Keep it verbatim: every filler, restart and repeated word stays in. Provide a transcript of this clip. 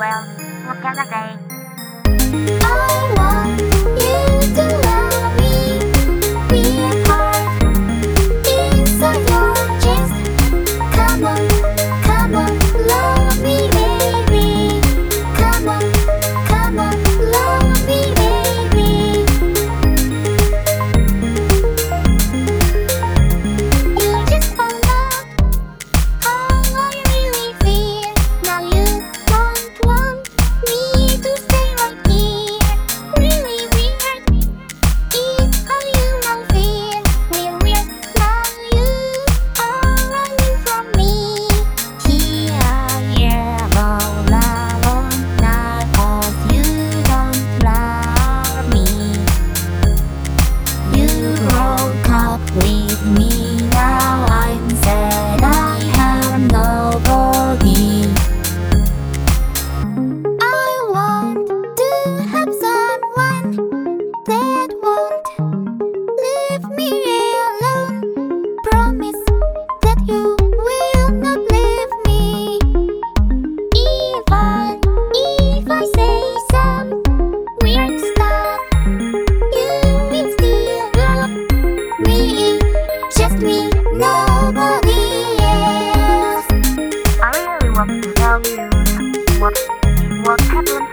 well, what can I say? I want you to love me. Be apart inside your chest. Come on, come on, love me, baby. Come on, come on, love me, baby. You just found out how I really feel. Now you don't want me to stay right here. Really weird is how you now feel. We're weird now you are running from me. Here I am all alone now 'cause you don't love me. You broke up with me, now I'm sad I have nobody. I want to have someone that won't leave me alone. Promise that you will not leave me. Even if I say some weird stuff, you will still love me. Just me, nobody else. I really want to tell you what what happened